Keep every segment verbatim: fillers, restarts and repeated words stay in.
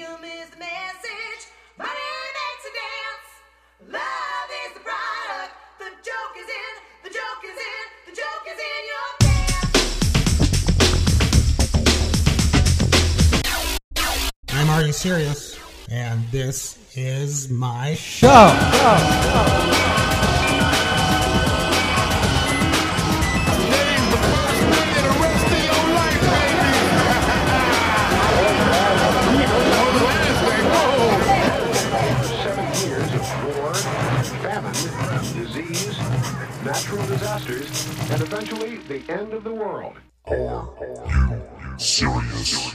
Freedom is the message. Money makes a dance. Love is the product. The joke is in. The joke is in. The joke is in your dance. I'm Are You Serious? And this is my show. Oh, natural disasters, and eventually the end of the world. Are you serious?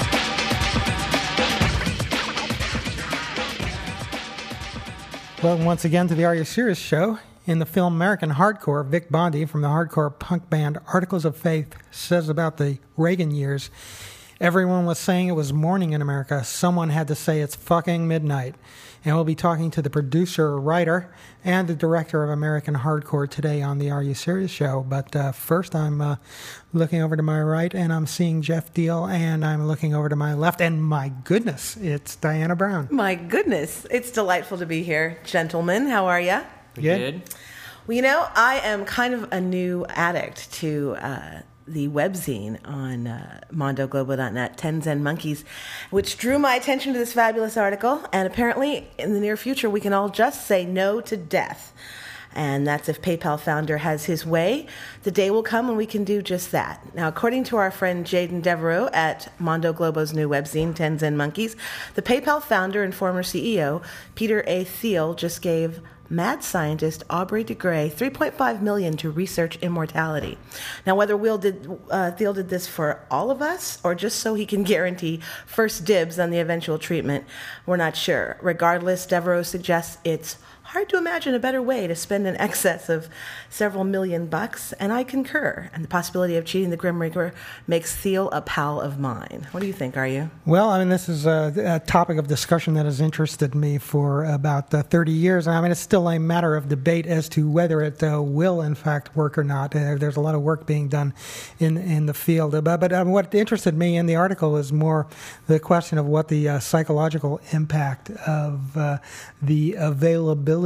Welcome once again to the Are You Serious show. In the film American Hardcore, Vic Bondi from the hardcore punk band Articles of Faith says about the Reagan years, everyone was saying it was morning in America. Someone had to say it's fucking midnight. And we'll be talking to the producer, writer, and the director of American Hardcore today on the Are You Serious show. But uh, first, I'm uh, looking over to my right, and I'm seeing Jeff Deal, and I'm looking over to my left, and my goodness, it's Diana Brown. My goodness, it's delightful to be here. Gentlemen, how are you? Good. Well, you know, I am kind of a new addict to uh, the webzine on uh, mondo globo dot net, Ten Zen Monkeys, which drew my attention to this fabulous article. And apparently, in the near future, we can all just say no to death. And that's if PayPal founder has his way. The day will come when we can do just that. Now, according to our friend Jaden Devereaux at Mondo Globo's new webzine, Ten Zen Monkeys, the PayPal founder and former C E O, Peter A. Thiel, just gave mad scientist Aubrey de Grey three point five million dollars to research immortality. Now, whether Will did, uh, Thiel did this for all of us or just so he can guarantee first dibs on the eventual treatment, we're not sure. Regardless, Devereaux suggests it's hard to imagine a better way to spend an excess of several million bucks, and I concur. And the possibility of cheating the Grim Reaper makes Thiel a pal of mine. What do you think, are you? Well, I mean, this is a, a topic of discussion that has interested me for about uh, thirty years. I mean, it's still a matter of debate as to whether it uh, will, in fact, work or not. Uh, there's a lot of work being done in, in the field. But, but um, what interested me in the article is more the question of what the uh, psychological impact of uh, the availability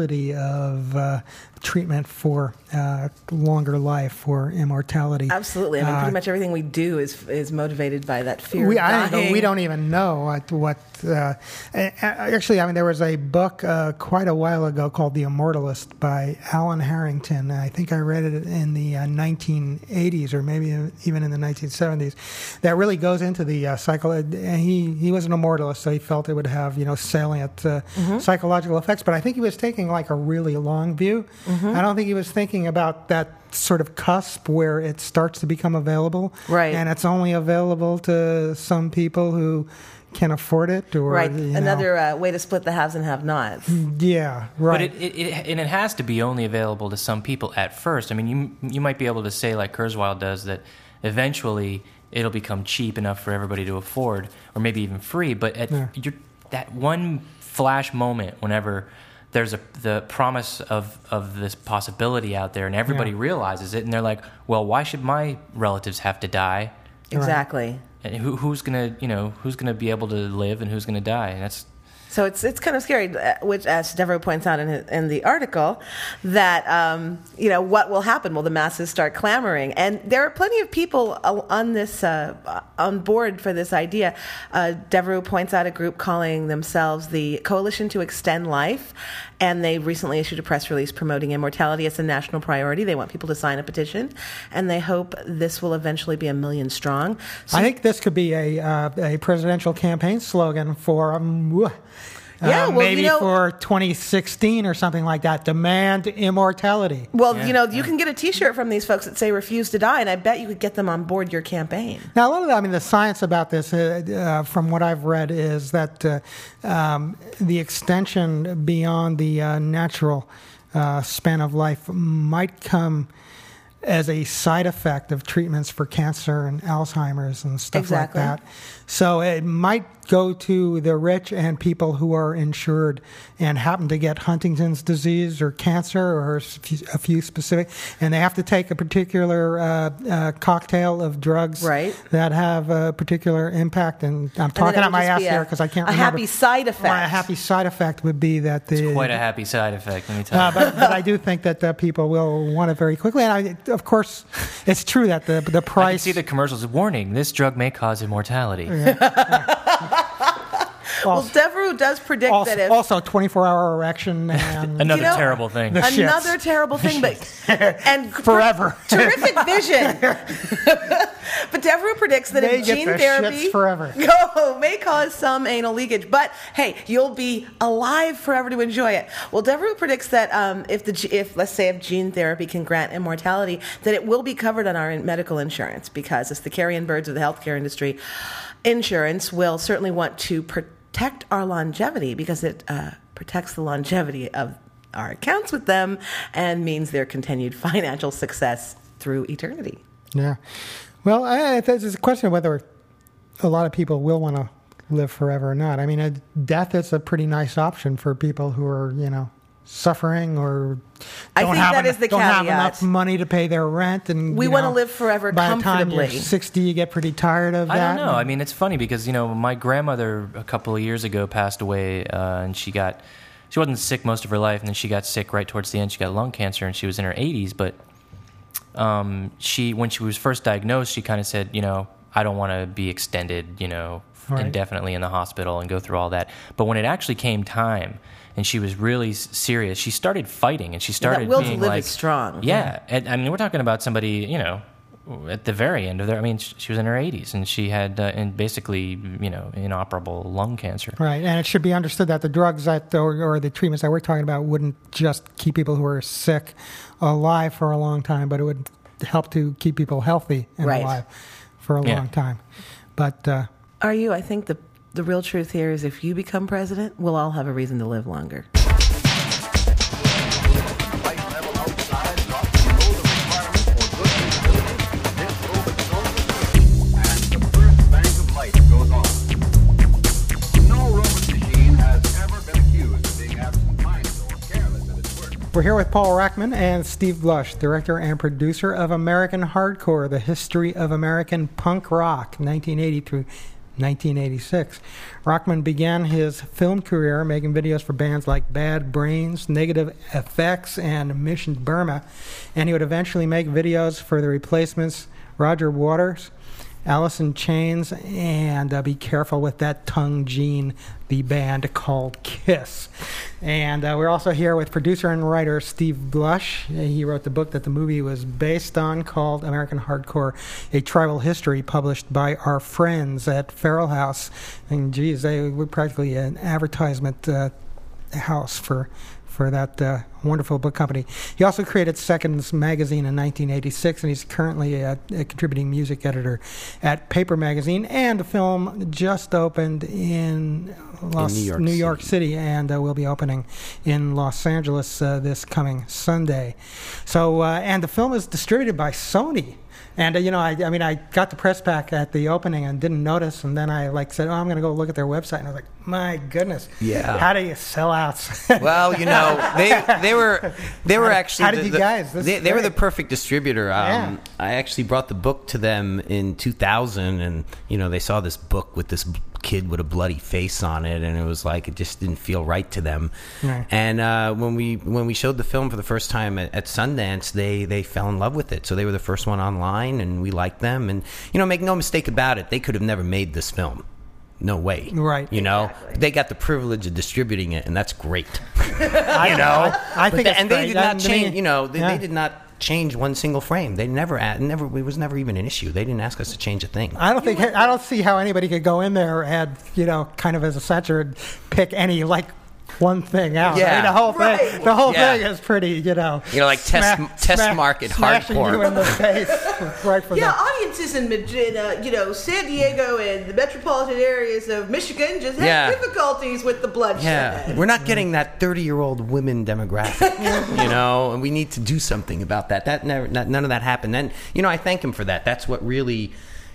of uh, treatment for uh, longer life, for immortality. Absolutely. I mean, uh, pretty much everything we do is is motivated by that fear we, of I dying. don't, we don't even know what... what uh, actually, I mean, there was a book uh, quite a while ago called The Immortalist by Alan Harrington. I think I read it in the uh, nineteen eighties or maybe even in the nineteen seventies. That really goes into the uh, psychology. He, he was an immortalist, so he felt it would have, you know, salient uh, mm-hmm. psychological effects. But I think he was taking like a really long view. Mm-hmm. I don't think he was thinking about that sort of cusp where it starts to become available. Right. And it's only available to some people who can afford it. Or, right. You know. Another uh, way to split the haves and have-nots. Yeah, right. But it, it, it, and it has to be only available to some people at first. I mean, you you might be able to say, like Kurzweil does, that eventually it'll become cheap enough for everybody to afford, or maybe even free. But at yeah. you're, that one flash moment, whenever there's a the promise of, of this possibility out there, and everybody yeah. realizes it, and they're like, well, why should my relatives have to die? Exactly. And who, who's gonna, you know, who's gonna be able to live and who's gonna die? And that's so it's it's kind of scary, which, as Devereaux points out in his, in the article, that um, you know what will happen. Well, the masses start clamoring, and there are plenty of people on this uh, on board for this idea. Uh, Devereaux points out a group calling themselves the Coalition to Extend Life, and they recently issued a press release promoting immortality as a national priority. They want people to sign a petition, and they hope this will eventually be a million strong. So I think this could be a uh, a presidential campaign slogan for um, Yeah, uh, well, maybe you know, for twenty sixteen or something like that. Demand immortality. Well, Yeah, you know, you yeah. can get a T-shirt from these folks that say "Refuse to Die," and I bet you could get them on board your campaign. Now, a lot of the, I mean, the science about this, uh, uh, from what I've read, is that uh, um, the extension beyond the uh, natural uh, span of life might come as a side effect of treatments for cancer and Alzheimer's and stuff Exactly. like that. So it might go to the rich and people who are insured and happen to get Huntington's disease or cancer or a few, a few specific, and they have to take a particular uh, uh, cocktail of drugs Right. that have a particular impact. And I'm talking it out would my just ass be a- here because I can't a remember. happy side effect. Well, a happy side effect would be that the Quite a happy side effect, let me tell uh, you. but, but I do think that uh, people will want it very quickly. And I, of course, it's true that the the I price. can see the commercials. Warning: this drug may cause immortality. Well, Devereaux does predict also, that if also twenty-four hour erection and Another You know, terrible thing. the shits. another terrible thing, but and Forever. terrific vision. But Devereaux predicts that They if get gene their therapy shits forever. Go, may cause some anal leakage, but hey, you'll be alive forever to enjoy it. Well, Devereaux predicts that um, if the ge- if let's say if gene therapy can grant immortality, that it will be covered on our in- medical insurance because it's the carrion birds of the healthcare industry. Insurance will certainly want to protect our longevity because it uh, protects the longevity of our accounts with them and means their continued financial success through eternity. Yeah. Well, I, there's a question of whether a lot of people will want to live forever or not. I mean, uh, death is a pretty nice option for people who are, you know, suffering or I don't think have that enough, is the don't have caveat. enough money to pay their rent. And We you wanna know, live forever by the time you're comfortably. sixty, you get pretty tired of I that. don't know. I mean, it's funny because, you know, my grandmother a couple of years ago passed away, uh, and she got, she wasn't sick most of her life, and then she got sick right towards the end. She got lung cancer, and she was in her eighties. But um, she, when she was first diagnosed, she kind of said, you know, I don't want to be extended, you know, Right. indefinitely in the hospital and go through all that. But when it actually came time, and she was really s- serious, she started fighting, and she started that will to being live like, is strong. yeah, and, I mean, we're talking about somebody, you know, at the very end of their. I mean, sh- she was in her eighties, and she had, uh, and basically, you know, inoperable lung cancer. Right, and it should be understood that the drugs that or, or the treatments that we're talking about wouldn't just keep people who are sick alive for a long time, but it would help to keep people healthy and Right. alive for a Yeah. long time. But uh, Are you? I think the the real truth here is if you become president, we'll all have a reason to live longer. we're here with Paul Rackman and Steve Blush, director and producer of American Hardcore, the history of American punk rock, nineteen eighty through nineteen eighty-six. Rockman began his film career making videos for bands like Bad Brains, Negative Effects, and Mission Burma, and he would eventually make videos for The Replacements, Roger Waters, Alice in Chains, and uh, Be Careful with That Tongue Gene, the band called Kiss. And uh, we're also here with producer and writer Steve Blush. He wrote the book that the movie was based on called American Hardcore, A Tribal History, published by our friends at Feral House. And geez, they were practically an advertisement uh, house for for that uh, wonderful book company. He also created Seconds magazine in nineteen eighty-six, and he's currently a, a contributing music editor at Paper Magazine. And the film just opened in, Los, New York New York City. City, and uh, will be opening in Los Angeles uh, this coming Sunday. So, uh, and the film is distributed by Sony. And, uh, you know, I, I mean, I got the press pack at the opening and didn't notice. And then I, like, said, oh, I'm going to go look at their website. And I was like, my goodness. Yeah. How do you sell out? Well, you know, they they were they were How did- actually how did the, you the- guys? This they, is they were the great. perfect distributor. Um, Yeah. I actually brought the book to them in two thousand, and you know they saw this book with this kid with a bloody face on it, and it was like it just didn't feel right to them. Right. And uh, when we when we showed the film for the first time at, at Sundance, they they fell in love with it. So they were the first one online, and we liked them. And you know, make no mistake about it, they could have never made this film. No way. Right. You know, they got the privilege of distributing it, and that's great. I, you know, I, I But think the- it's and they great. did not And to me- change. You know, they, yeah. they did not change one single frame. They never, add, never. It was never even an issue. They didn't ask us to change a thing. I don't think I don't see how anybody could go in there and, you know, kind of as a censor, pick any like one thing out. Yeah. I mean, the whole Right. thing, the whole Yeah. thing is pretty, you know, You know, like test- test market smashing hardcore. you in the face right from Yeah, the. audiences in, Mad- in uh, you know, San Diego and the metropolitan areas of Michigan just have Yeah. difficulties with the bloodshed. Yeah, we're not getting that thirty-year-old women demographic, you know, and we need to do something about that. That never, not, none of that happened. And you know, I thank him for that. That's what really,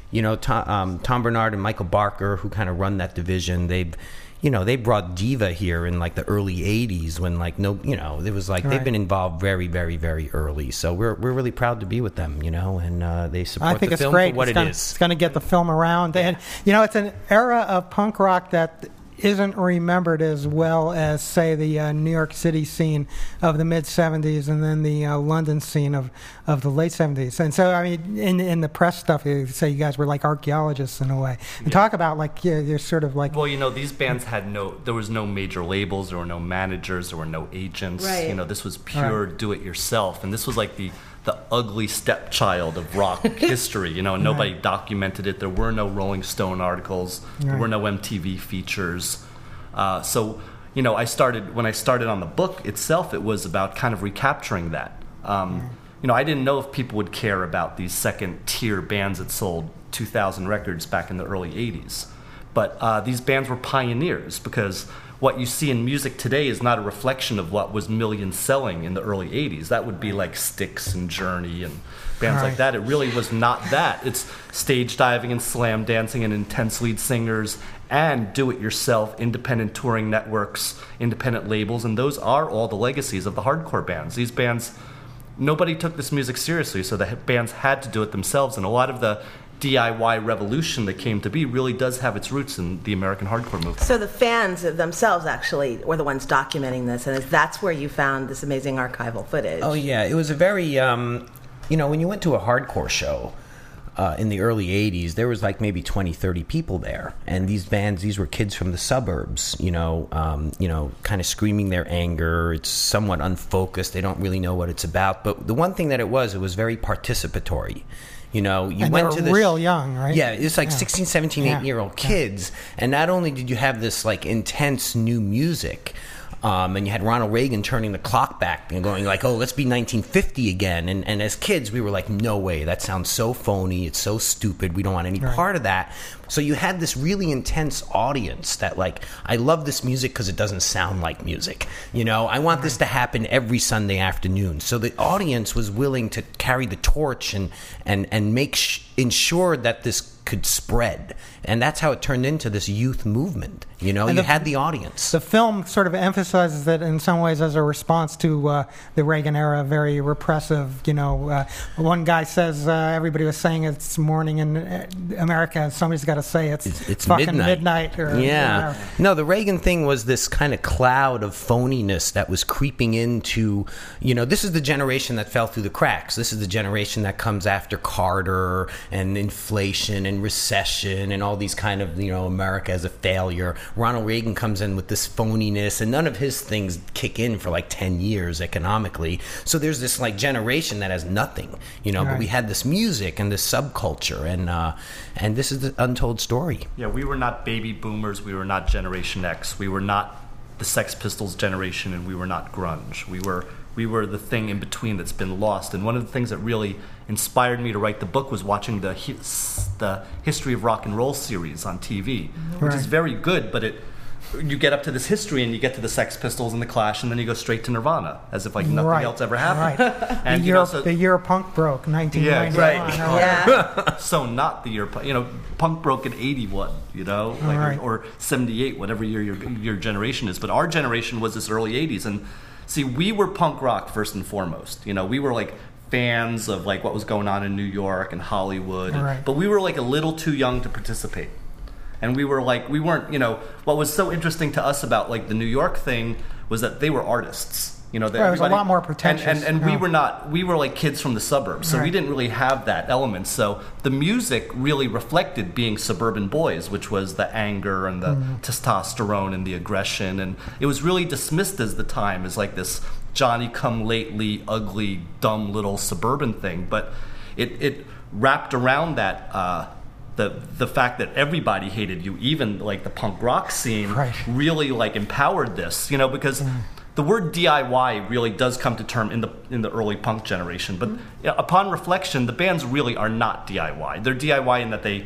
You know, Tom, um, Tom Bernard and Michael Barker, who kind of run that division, they've, you know, they brought Diva here in like the early eighties when like no, you know, it was like Right. they've been involved very, very, very early. So we're we're really proud to be with them, you know, and uh, they support I think the it's film great. for what it's it gonna, is. It's going to get the film around, and you know, it's an era of punk rock that isn't remembered as well as, say, the uh, New York City scene of the mid seventies, and then the uh, London scene of, of the late seventies. And so, I mean, in in the press stuff, you say you guys were like archaeologists in a way, and Yeah. talk about like you're, you're sort of like Well, you know, these bands had no, there was no major labels, there were no managers, there were no agents. Right. You know, this was pure Right. do-it-yourself. And this was like the, the ugly stepchild of rock history, you know, and nobody documented it. There were no Rolling Stone articles. There Right. were no M T V features. Uh, so, you know, I started, when I started on the book itself, it was about kind of recapturing that. Um, You know, I didn't know if people would care about these second-tier bands that sold two thousand records back in the early eighties. But uh, these bands were pioneers, because what you see in music today is not a reflection of what was million selling in the early eighties. That would be like Styx and Journey and bands Right. like that. It really was not that. It's stage diving and slam dancing and intense lead singers and do-it-yourself, independent touring networks, independent labels, and those are all the legacies of the hardcore bands. These bands, nobody took this music seriously, so the bands had to do it themselves, and a lot of the D I Y revolution that came to be really does have its roots in the American hardcore movement. So the fans themselves actually were the ones documenting this, and that's where you found this amazing archival footage. Oh yeah, it was a very, um, you know, when you went to a hardcore show uh, in the early eighties, there was like maybe twenty, thirty people there, and these bands, these were kids from the suburbs, you know, um, you know, kind of screaming their anger. It's somewhat unfocused. They don't really know what it's about. But the one thing that it was, it was very participatory. You know, you And went they to were this real young, right? Yeah, it's like Yeah. sixteen, seventeen, Yeah. eighteen-year-old kids, and not only did you have this like intense new music. Um, and you had Ronald Reagan turning the clock back and going like, oh, let's be nineteen fifty again. And, and as kids, we were like, no way, that sounds so phony. It's so stupid. We don't want any Right. part of that. So you had this really intense audience that like, I love this music because it doesn't sound like music. You know, I want this to happen every Sunday afternoon. So the audience was willing to carry the torch and, and, and make sh- ensure that this could spread. And that's how it turned into this youth movement. You know, And you the- had the audience. The film sort of emphasizes it in some ways as a response to uh, the Reagan era, very repressive. You know, uh, one guy says uh, everybody was saying it's morning in uh, America, and somebody's got to say it's, It's, it's fucking midnight. midnight. Or, yeah. or- No, the Reagan thing was this kind of cloud of phoniness that was creeping into, you know, this is the generation that fell through the cracks. This is the generation that comes after Carter and inflation and recession and all these kind of, you know, America as a failure. Ronald Reagan comes in with this phoniness, and none of his things kick in for like ten years economically. So there's this like generation that has nothing, you know, Right. but we had this music and this subculture, and uh, and this is the untold story. Yeah, we were not baby boomers, we were not Generation X, we were not the Sex Pistols generation, and we were not grunge. We were we were the thing in between that's been lost. And one of the things that really inspired me to write the book was watching the his, the History of Rock and Roll series on T V, which is Right. very good, but it you get up to this history and you get to the Sex Pistols and the Clash, and then you go straight to Nirvana as if like nothing Right. else ever happened. Right. And the, you year, know, so- the year punk broke, nineteen ninety-one. Yeah, right. or whatever. Yeah. so not the year punk, you know, punk broke in eighty-one, you know, like, right. or, or seventy-eight, whatever year your your generation is. But our generation was this early eighties, and see, we were punk rock first and foremost. You know, we were like fans of like what was going on in New York and Hollywood, and- Right. but we were like a little too young to participate. And we were like, we weren't, you know, what was so interesting to us about like the New York thing was that they were artists. You know, that Right, it was a everybody- lot more and- pretentious, And, and, we yeah. were not, we were like kids from the suburbs, so we Right. didn't really have that element. So the music really reflected being suburban boys, which was the anger and the Mm-hmm. testosterone and the aggression. And it was really dismissed as the time as like this Johnny-come-lately, ugly, dumb little suburban thing. But it, it wrapped around that, uh, the the fact that everybody hated you, even like the punk rock scene, Right. really like empowered this, you know, because the word D I Y really does come to term in the in the early punk generation. But you know, upon reflection, the bands really are not D I Y. They're D I Y in that they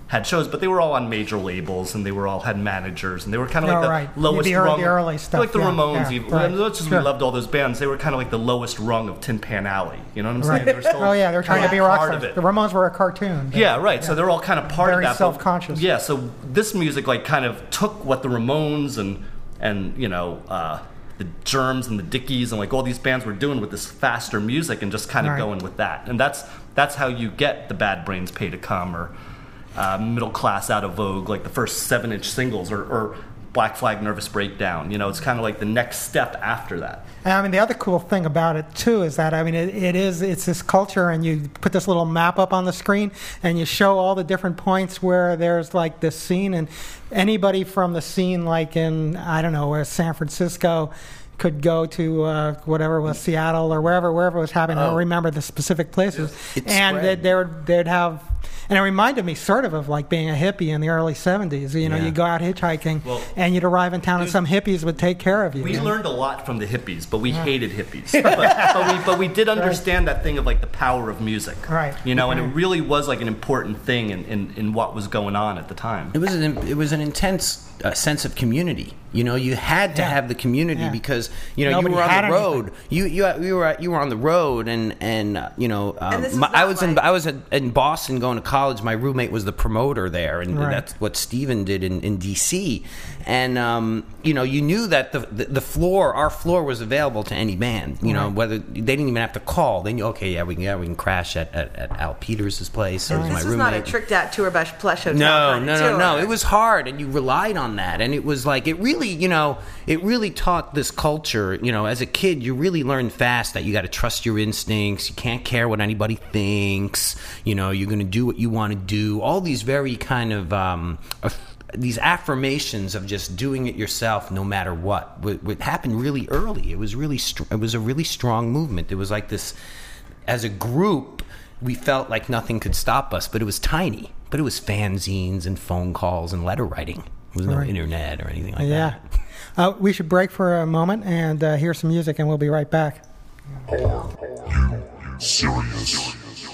had shows, but they were all on major labels, and they were all had managers, and they were kind of Oh, like the right. lowest The early- rung, the early stuff, like the yeah, Ramones. yeah, even, right, as much as sure. we loved all those bands, they were kind of like the lowest rung of Tin Pan Alley. You know what I'm saying? Right. They were still Oh yeah, they're trying to be rock part stars. of it. The Ramones were a cartoon. but- Yeah, right. So they're all kind of part Very of that. but- self-conscious. Yeah. So this music like kind of took what the Ramones and and you know uh, the Germs and the Dickies and like all these bands were doing with this faster music and just kind of Right. going with that. And that's that's how you get the Bad Brains Pay to Come or uh, Middle Class Out of Vogue, like the first seven inch singles, or, or Black Flag Nervous Breakdown. You know, it's kind of like the next step after that. And I mean, the other cool thing about it too is that I mean, it, it is it's this culture, and you put this little map up on the screen, and you show all the different points where there's like this scene, and anybody from the scene, like in I don't know, where San Francisco, could go to uh, whatever was Seattle or wherever wherever it was happening. I don't remember the specific places, It and spread. they, they would they'd have. And it reminded me sort of of like being a hippie in the early seventies. You know, Yeah. you go out hitchhiking, Well, and you'd arrive in town, and some hippies would take care of you. We you know? learned a lot from the hippies, but we hated hippies. but, but we but we did understand that thing of like the power of music, Right. You know, and Right. it really was like an important thing in, in, in what was going on at the time. It was an it was an intense uh, sense of community. You know, you had to Yeah. have the community Yeah. because you know Nobody you were on had the road. anything. You you you were you were on the road, and and uh, you know um, And this is my, I not was in like- I was at, in Boston going to college. My roommate was the promoter there, and Right. that's what Steven did in, in D C. And um, you know, you knew that the, the the floor, our floor, was available to any band. You know, Right. whether they didn't even have to call. Then you okay, yeah, we can yeah we can crash at, at, at Al Peters' place. Or Right. my This was roommate. not a tricked out tour bus plush hotel. No, kind of no, no, tour. no. It was hard, and you relied on that, and it was like it really, you know, it really taught this culture. You know, as a kid, you really learn fast that you got to trust your instincts. You can't care what anybody thinks. You know, you're going to do what you want to do. All these very kind of um, aff- these affirmations of just doing it yourself, no matter what. What, what happened really early. It was really, str- it was a really strong movement. It was like this, as a group. We felt like nothing could stop us, but it was tiny. But it was fanzines and phone calls and letter writing. There was no Right. internet or anything like Yeah. that. Uh, we should break for a moment and uh, hear some music, and we'll be right back. Are you serious?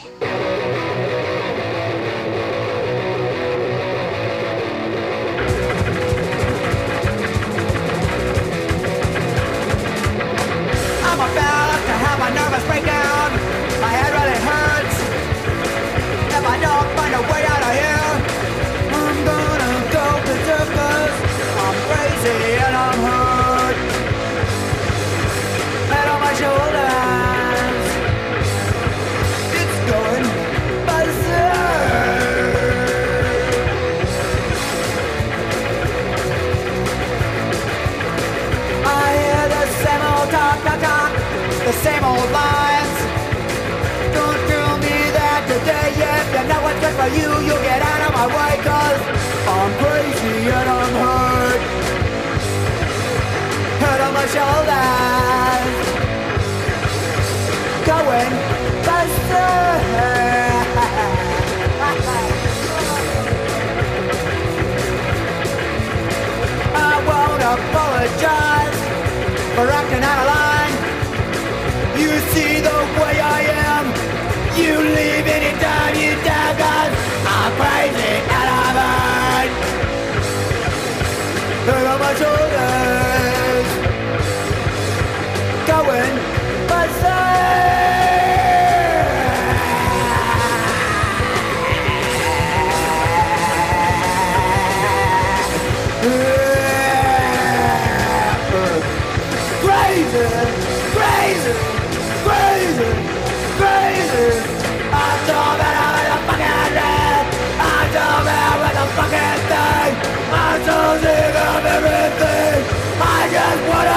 I'm about to have a nervous breakdown. My head really hurts. If I don't find a way out of here, I'm gonna go berserk 'cause I'm crazy and I'm hurt. Head on my shoulders. It's going berserk. I hear the same old talk, talk, talk, the same old lines. Don't tell me that today, if you know what's good for you, you'll get out of my way, 'cause I'm crazy and I'm hurt. Head on my shoulders, going berserk. I won't apologize for acting out of line. You see the way I am. You leave anytime you die, 'cause I'm crazy and I'm hurt. Head on my shoulders, going berserk. Crazy, crazy, crazy, crazy. I'm so bad with the fucking thing. I'm so bad with the fucking thing. I'm so sick of everything. I just wanna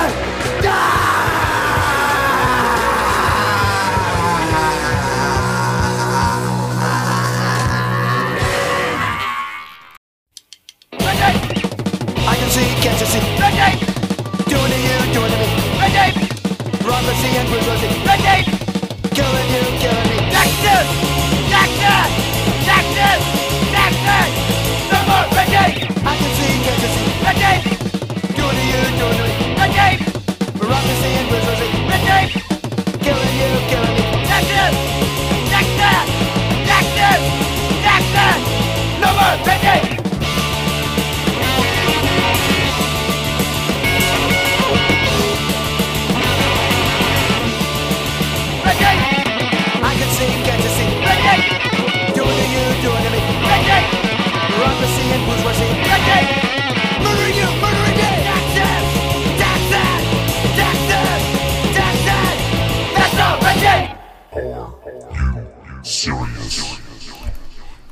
die. I can see, can't you see? Doing to you, doing to me. Red tape! Prophecy and brutality. Red tape! Killing you, killing me. Texas! Texas! Texas! Texas! No more red tape! I can see, can't you see? Red tape! Doing to you, doing to me. Red tape! Prophecy and brutality. Red tape! Killing you, killing me. Texas! Texas! Texas! Texas! No more red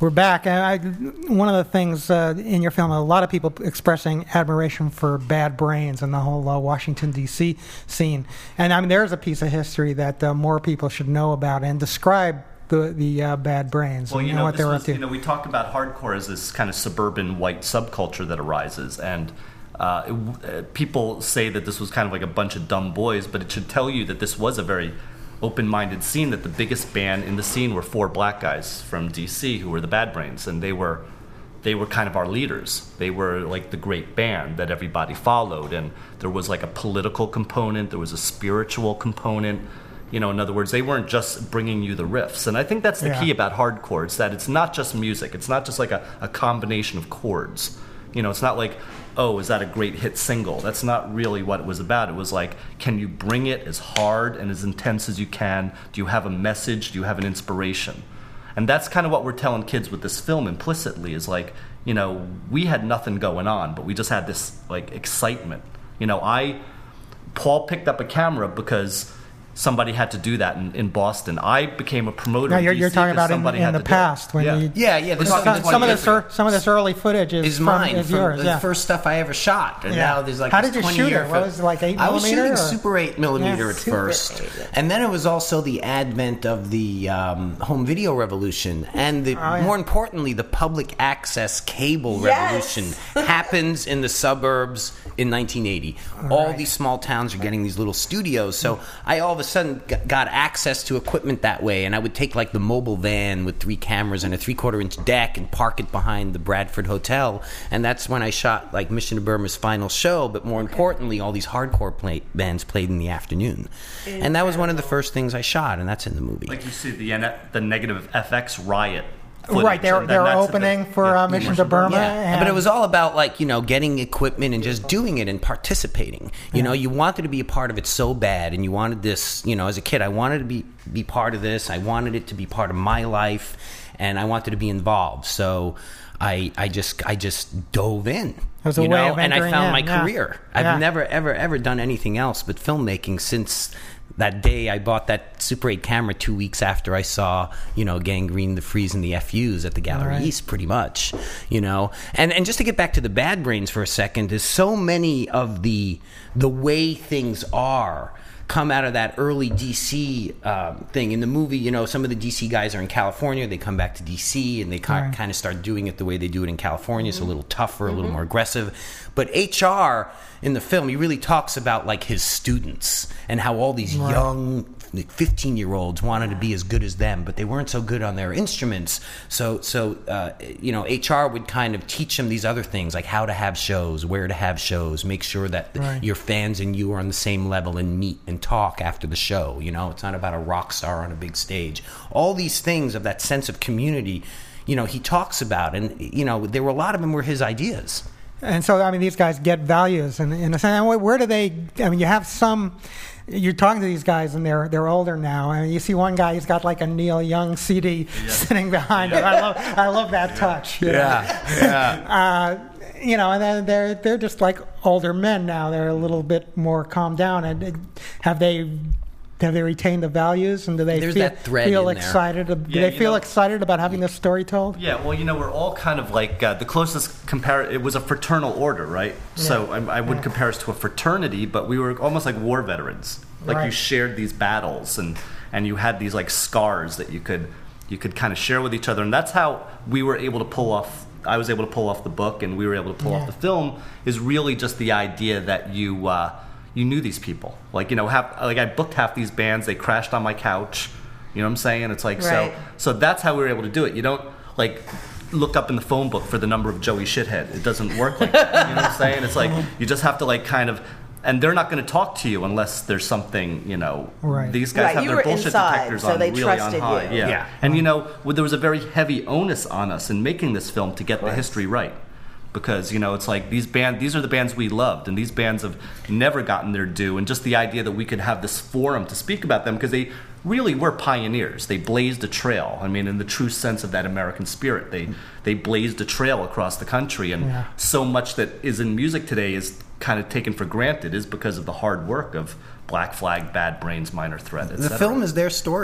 We're back. And I, one of the things uh, in your film, a lot of people expressing admiration for Bad Brains and the whole uh, Washington, D C scene. And I mean, there's a piece of history that uh, more people should know about and describe the the uh, Bad Brains well, and, you and know, what this they were was, up to. You know, we talk about hardcore as this kind of suburban white subculture that arises, and uh, it, uh, people say that this was kind of like a bunch of dumb boys, but it should tell you that this was a very open-minded scene, that the biggest band in the scene were four black guys from D C who were the Bad Brains, and they were they were kind of our leaders. They were like the great band that everybody followed, and there was like a political component, there was a spiritual component. You know, in other words, they weren't just bringing you the riffs. And I think that's the Yeah. key about hardcore. It's that it's not just music. It's not just like a, a combination of chords. You know, it's not like, oh, is that a great hit single? That's not really what it was about. It was like, can you bring it as hard and as intense as you can? Do you have a message? Do you have an inspiration? And that's kind of what we're telling kids with this film implicitly, is like, you know, we had nothing going on, but we just had this like excitement. You know, I, Paul picked up a camera because somebody had to do that in, in Boston. I became a promoter. No, in you're, D C you're talking about in, somebody in had the to do it. past when Yeah. you Yeah, yeah. This some, is some of this er, some of this early footage is, is from, mine is from yours. the yeah. first stuff I ever shot, and Yeah. now there's like How this did you twenty shoot year it? What was it, like eight I was millimeter, shooting or? Super eight millimeter Yeah, at Super first, eight. and then it was also the advent of the um, home video revolution, and the Oh, yeah. more importantly, the public access cable Yes. revolution happens in the suburbs in nineteen eighty. All these small towns are getting these little studios, so I all of a sudden g- got access to equipment that way, and I would take like the mobile van with three cameras and a three-quarter inch deck and park it behind the Bradford Hotel, and that's when I shot like Mission to Burma's final show, but more importantly, all these hardcore play- bands played in the afternoon. And that was one of the first things I shot, and that's in the movie. Like you see the N- the negative F X riot footage, Right, they were, and they then were that's the opening thing. for Yeah. uh, Mission to Burma. Yeah, and, but it was all about like, you know, getting equipment and just doing it and participating. You know, you wanted to be a part of it so bad, and you wanted this. You know, as a kid, I wanted to be be part of this. I wanted it to be part of my life, and I wanted to be involved. So I I just I just dove in. It was a you way know, of and I entering found in, my yeah. career. I've Yeah. never ever ever done anything else but filmmaking since that day I bought that Super eight camera two weeks after I saw, you know, Gangrene, the Freeze, and the F Us at the Gallery Right. East, pretty much, you know. And and just to get back to the Bad Brains for a second, there's so many of the the way things are come out of that early D C uh, thing. In the movie, you know, some of the D C guys are in California. They come back to D C and they kind Right. kind of start doing it the way they do it in California. It's a little tougher, a little more aggressive. But H R in the film, he really talks about like his students and how all these Right. young fifteen-year-olds wanted to be as good as them, but they weren't so good on their instruments. So, so uh, you know, H R would kind of teach them these other things, like how to have shows, where to have shows, make sure that Right. your fans and you are on the same level and meet and talk after the show. You know, it's not about a rock star on a big stage. All these things of that sense of community, you know, he talks about, and you know, there were a lot of them were his ideas. And so, I mean, these guys get values, and in a sense, and where- where do they? I mean, you have some. You're talking to these guys, and they're they're older now. I mean, you see one guy; he's got like a Neil Young C D sitting behind him. I love I love that touch. you know. yeah. Uh, you know, and then they're they're just like older men now. They're a little bit more calmed down. And uh, have they have they retained the values? And do they There's feel, that thread feel in there. excited? Do Yeah, they you feel know- excited about having this story told? Yeah, well, you know, we're all kind of like uh, the closest compare. It was a fraternal order, right? So I, I would Yeah. compare us to a fraternity, but we were almost like war veterans. Like you Right. shared these battles, and and you had these like scars that you could you could kind of share with each other, and that's how we were able to pull off. I was able to pull off the book, and we were able to pull Yeah. off the film. Is really just the idea that you uh, you knew these people. Like you know, half, like I booked half these bands. They crashed on my couch. You know what I'm saying? It's like Right. so. So that's how we were able to do it. You don't like look up in the phone book for the number of Joey Shithead. It doesn't work like that. You know what I'm saying? It's like you just have to like kind of, and they're not going to talk to you unless there's something, you know. Right. These guys Right, have you their were bullshit inside, detectors so on they really on trusted high. you. Yeah. Yeah. And you know, well, there was a very heavy onus on us in making this film to get the history right. Because you know it's like these band these are the bands we loved, and these bands have never gotten their due, and just the idea that we could have this forum to speak about them, because they really were pioneers. They blazed a trail. I mean, in the true sense of that American spirit, they they blazed a trail across the country, and Yeah. so much that is in music today is kind of taken for granted is because of the hard work of Black Flag, Bad Brains, Minor Threat, et The cetera. film is their story.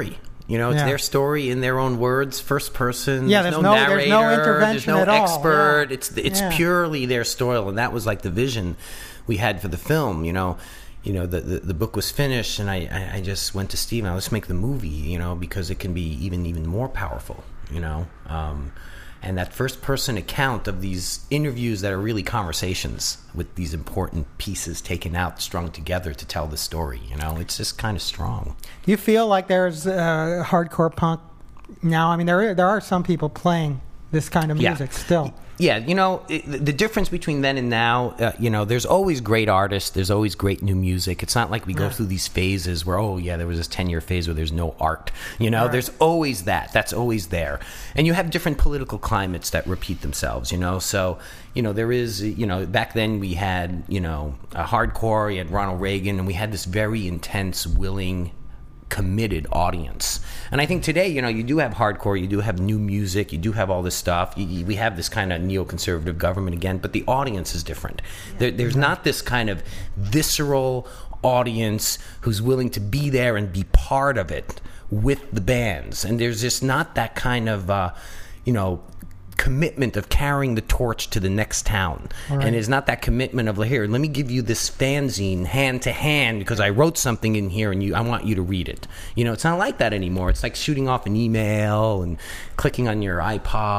You know, it's Yeah. their story in their own words, first person. Yeah, there's, there's no, no- there's narrator. no intervention there's no at all. expert. Yeah. It's it's Yeah. purely their story, and that was like the vision we had for the film. You know, you know the the, the book was finished, and I, I I just went to Steve and I, let's make the movie. You know, because it can be even even more powerful. You know. Um, And that first-person account of these interviews that are really conversations with these important pieces taken out, strung together to tell the story. You know, it's just kind of strong. Do you feel like there's uh, hardcore punk now? I mean, there there are some people playing this kind of Yeah. music still. Yeah, you know, it, the the difference between then and now, uh, you know, there's always great artists. There's always great new music. It's not like we go Yeah. through these phases where, oh, yeah, there was this ten-year phase where there's no art. You know, Right. there's always that. That's always there. And you have different political climates that repeat themselves, you know. So, you know, there is, you know, back then we had, you know, a hardcore, we had Ronald Reagan, and we had this very intense, willing, committed audience. And I think today, you know, you do have hardcore, you do have new music, you do have all this stuff. You, you, we have this kind of neoconservative government again, but the audience is different. There, there's not this kind of visceral audience who's willing to be there and be part of it with the bands. And there's just not that kind of, uh, you know, commitment of carrying the torch to the next town. Right. And it's not that commitment of, here, let me give you this fanzine hand to hand because I wrote something in here and you I want you to read it. You know, it's not like that anymore. It's like shooting off an email and clicking on your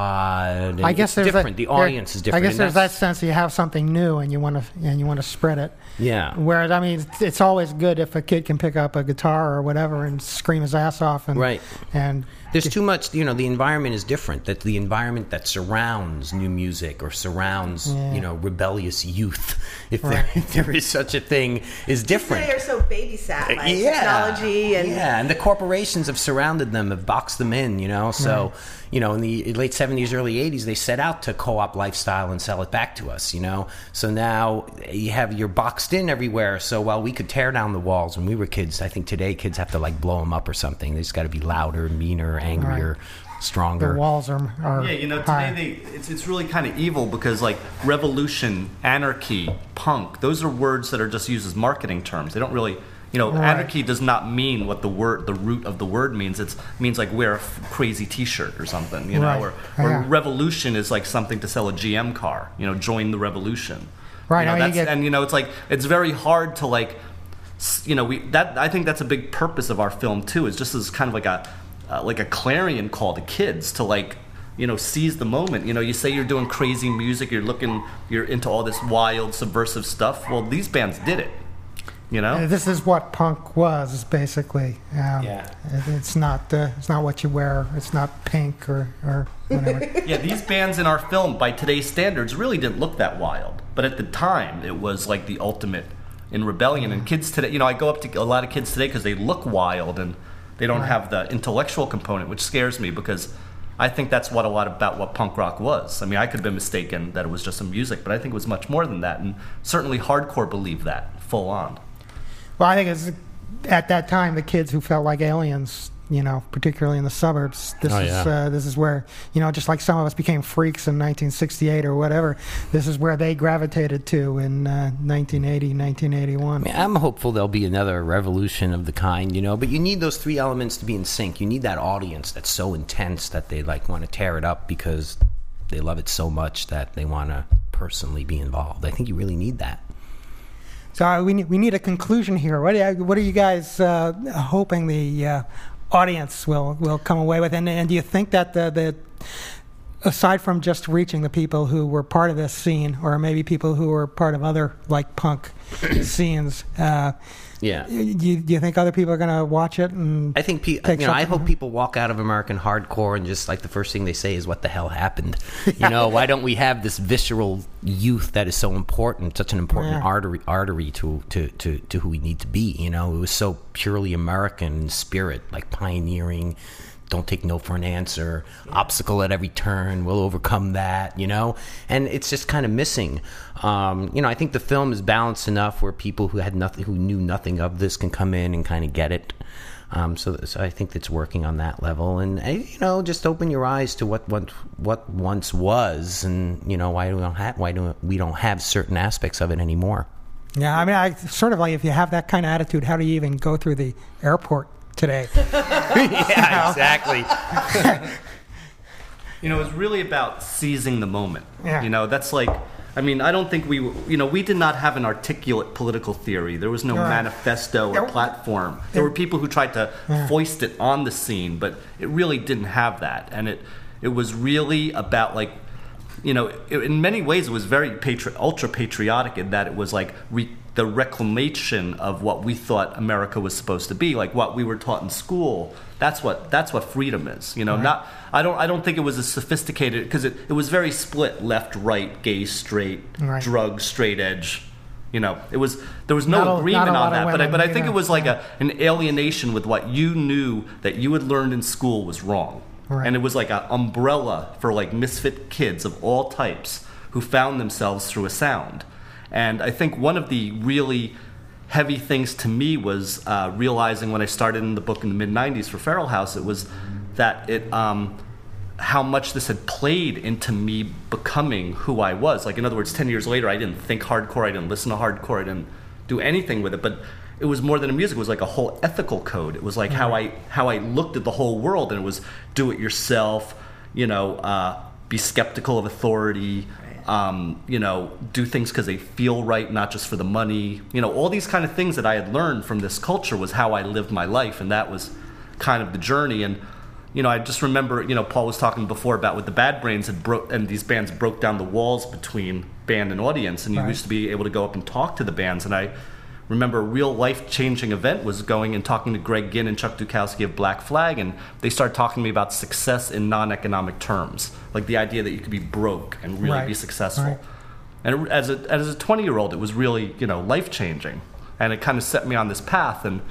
iPod. And I guess it's there's different. that, the audience there, is different. I guess and there's that that's- sense that you have something new and you want to and you want to spread it. Yeah. Whereas I mean, it's, it's always good if a kid can pick up a guitar or whatever and scream his ass off. And, Right. And There's too much, you know, the environment is different. That the environment that surrounds new music or surrounds, Yeah. you know, rebellious youth, if, there, if there is such a thing, is different. They are so babysat by technology and yeah, and the corporations have surrounded them, have boxed them in, you know. So, Right. you know, in the late seventies, early eighties, they set out to co-op lifestyle and sell it back to us, you know. So now you have you're boxed in everywhere. So while we could tear down the walls when we were kids, I think today kids have to like blow them up or something. They just got to be louder, meaner, angrier, stronger. the walls are, are Yeah, you know, high. today they, it's it's really kind of evil because like revolution, anarchy, punk, those are words that are just used as marketing terms. They don't really, you know, Right. anarchy does not mean what the word, the root of the word means. It means like wear a f- crazy T-shirt or something, you know. Right. Or, or Yeah. revolution is like something to sell a G M car. You know, join the revolution. Right, You know, I mean, you that's, get- and you know, it's like it's very hard to like, s- you know, we that I think that's a big purpose of our film too. Is just as kind of like a uh, like a clarion call to kids to like, you know, seize the moment. You know, you say you're doing crazy music, you're looking, you're into all this wild, subversive stuff. Well, these bands did it. You know, Uh, This is what punk was, basically. Um, Yeah. it- It's not. Uh, it's not what you wear. It's not pink or or whatever. yeah, these bands in our film, by today's standards, really didn't look that wild. But at the time, it was like the ultimate in rebellion. And kids today, you know, I go up to a lot of kids today because they look wild and they don't have the intellectual component, which scares me because I think that's what a lot about what punk rock was. I mean, I could have been mistaken that it was just some music, but I think it was much more than that. And certainly hardcore believed that full on. Well, I think it's at that time the kids who felt like aliens, you know, particularly in the suburbs. This Oh, is yeah. uh, this is where, you know, just like some of us became freaks in nineteen sixty-eight or whatever. This is where they gravitated to in uh, nineteen eighty, nineteen eighty-one. I mean, I'm hopeful there'll be another revolution of the kind, you know, but you need those three elements to be in sync. You need that audience that's so intense that they like want to tear it up because they love it so much that they want to personally be involved. I think you really need that. So uh, we need, we need a conclusion here. What are you, what are you guys uh, hoping the uh, audience will, will come away with? And, and do you think that the, the aside from just reaching the people who were part of this scene, or maybe people who were part of other like punk scenes, uh, Yeah. do you, do you think other people are going to watch it? And I think, pe- you Take know, I something- hope people walk out of American hardcore and just like the first thing they say is, "What the hell happened?" You know, why don't we have this visceral youth that is so important, such an important Yeah. artery artery to, to, to, to who we need to be? You know, it was so purely American in spirit, like pioneering. Don't take no for an answer. Obstacle at every turn. We'll overcome that, you know? And it's just kind of missing. Um, you know, I think the film is balanced enough where people who had nothing, who knew nothing of this can come in and kind of get it. Um, so, so I think it's working on that level. And, eh, you know, just open your eyes to what, what, what once was and, you know, why do we don't have, why do we don't have certain aspects of it anymore? yeah, I mean, I sort of like if you have that kind of attitude, how do you even go through the airport today. Yeah, exactly. You know, it was really about seizing the moment. Yeah. You know, that's like, I mean, I don't think we, you know, we did not have an articulate political theory. There was no Right. manifesto or There- platform. There were people who tried to Yeah. foist it on the scene, but it really didn't have that. And it, it was really about like, you know, it, in many ways it was very patri- ultra patriotic in that it was like re- the reclamation of what we thought America was supposed to be, like what we were taught in school. That's what that's what freedom is. You know, Right. not I don't I don't think it was as sophisticated because it, it was very split, left, right, gay, straight, Right. drug, straight edge. You know, it was there was no Not a- agreement not a lot on of that, but I, women, but I you think know. it was like a an alienation with what you knew that you had learned in school was wrong. Right. And it was like an umbrella for like misfit kids of all types who found themselves through a sound. And I think one of the really heavy things to me was uh, realizing when I started in the book in the mid nineties for Feral House, it was that it um, how much this had played into me becoming who I was. Like, in other words, ten years later, I didn't think hardcore, I didn't listen to hardcore, I didn't do anything with it, but it was more than a music. It was like a whole ethical code. It was like how I how I looked at the whole world, and it was do it yourself, you know, uh, be skeptical of authority, um, you know, do things because they feel right, not just for the money. You know, all these kind of things that I had learned from this culture was how I lived my life, and that was kind of the journey. And you know, I just remember, you know, Paul was talking before about with the Bad Brains had broke, and these bands broke down the walls between band and audience, and you Right. used to be able to go up and talk to the bands. And I remember a real life-changing event was going and talking to Greg Ginn and Chuck Dukowski of Black Flag, and they started talking to me about success in non-economic terms, like the idea that you could be broke and really Right. be successful. Right. And it, as a as a twenty-year-old, it was really, you know, life-changing, and it kind of set me on this path. And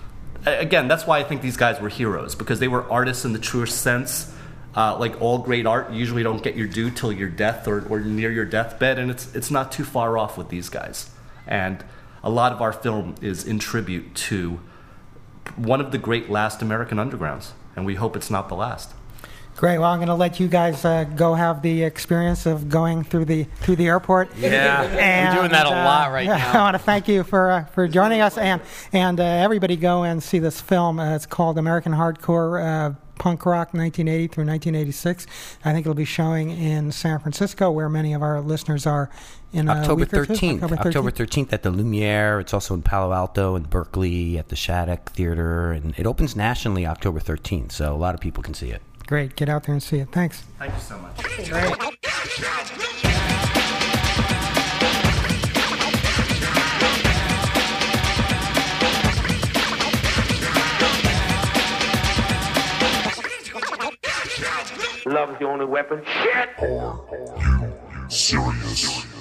a- again, that's why I think these guys were heroes, because they were artists in the truest sense. Uh, like all great art, you usually don't get your due till your death or, or near your deathbed, and it's it's not too far off with these guys. And a lot of our film is in tribute to one of the great last American undergrounds, and we hope it's not the last. Great. Well, I'm going to let you guys uh, go have the experience of going through the through the airport. Yeah, And, we're doing that a uh, lot right I now. want to thank you for uh, for joining us, and and uh, everybody go and see this film. Uh, it's called American Hardcore uh, Punk Rock, nineteen eighty through nineteen eighty-six. I think it'll be showing in San Francisco, where many of our listeners are. In a October week or two. thirteenth. October October thirteenth. thirteenth at the Lumiere. It's also in Palo Alto and Berkeley at the Shattuck Theater, and it opens nationally October thirteenth. So a lot of people can see it. Great. Get out there and see it. Thanks. Thank you so much. Love is the only weapon. Shit! Are you serious?